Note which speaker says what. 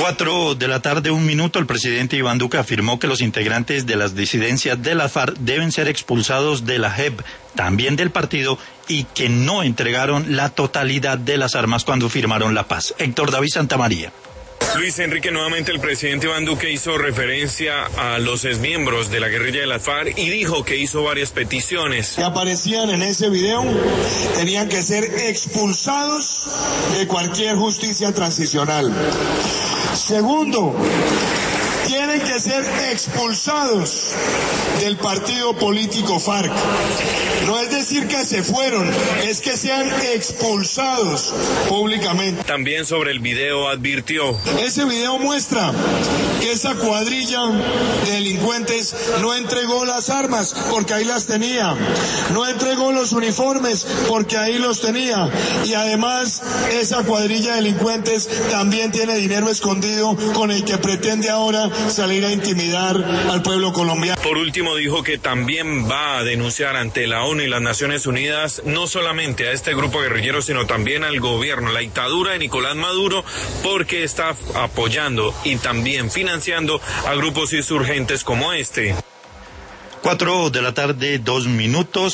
Speaker 1: 4:01 p.m, el presidente Iván Duque afirmó que los integrantes de las disidencias de la FARC deben ser expulsados de la JEP, también del partido, y que no entregaron la totalidad de las armas cuando firmaron la paz. Héctor David Santamaría.
Speaker 2: Luis Enrique, nuevamente el presidente Iván Duque hizo referencia a los exmiembros de la guerrilla de la FARC y dijo que hizo varias peticiones.
Speaker 3: Que aparecían en ese video tenían que ser expulsados de cualquier justicia transicional. Segundo, tienen que ser expulsados del partido político FARC. No es decir que se fueron, es que sean expulsados públicamente.
Speaker 2: También sobre el video advirtió:
Speaker 3: ese video muestra que esa cuadrilla de delincuentes no entregó las armas porque ahí las tenía, no entregó los uniformes porque ahí los tenía, y además esa cuadrilla de delincuentes también tiene dinero escondido con el que pretende ahora salir a intimidar al pueblo colombiano.
Speaker 2: Por último, dijo que también va a denunciar ante la ONU y las Naciones Unidas no solamente a este grupo guerrillero, sino también al gobierno, la dictadura de Nicolás Maduro, porque está apoyando y también financiando a grupos insurgentes como este.
Speaker 1: 4:02 p.m,